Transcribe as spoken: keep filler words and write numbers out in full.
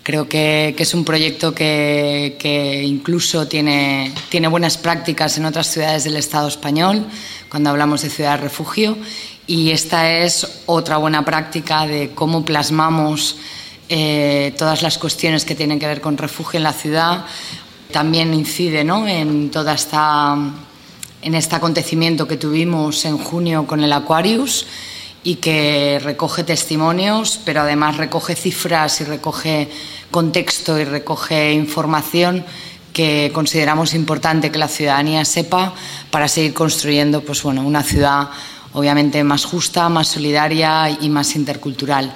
Creo que, que es un proyecto que, que incluso tiene, tiene buenas prácticas en otras ciudades del Estado español, cuando hablamos de ciudad refugio, y esta es otra buena práctica de cómo plasmamos eh, todas las cuestiones que tienen que ver con refugio en la ciudad. También incide, ¿no?, en toda esta, en este acontecimiento que tuvimos en junio con el Aquarius, y que recoge testimonios, pero además recoge cifras y recoge contexto y recoge información que consideramos importante que la ciudadanía sepa para seguir construyendo, pues bueno, una ciudad obviamente más justa, más solidaria y más intercultural.